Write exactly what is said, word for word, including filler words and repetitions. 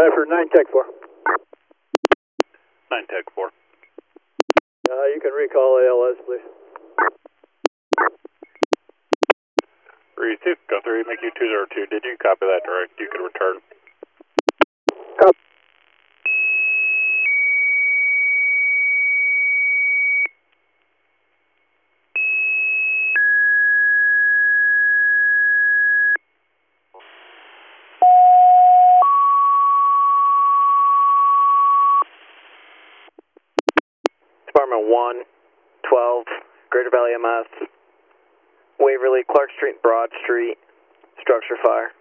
for nine Tech four. nine Tech four. Uh, you can recall A L S, please. Receive, go three, make you two zero two. Did you copy that direct? You can return. Copy. Department one, twelve, Greater Valley M S, Waverly, Clark Street, Broad Street, structure fire.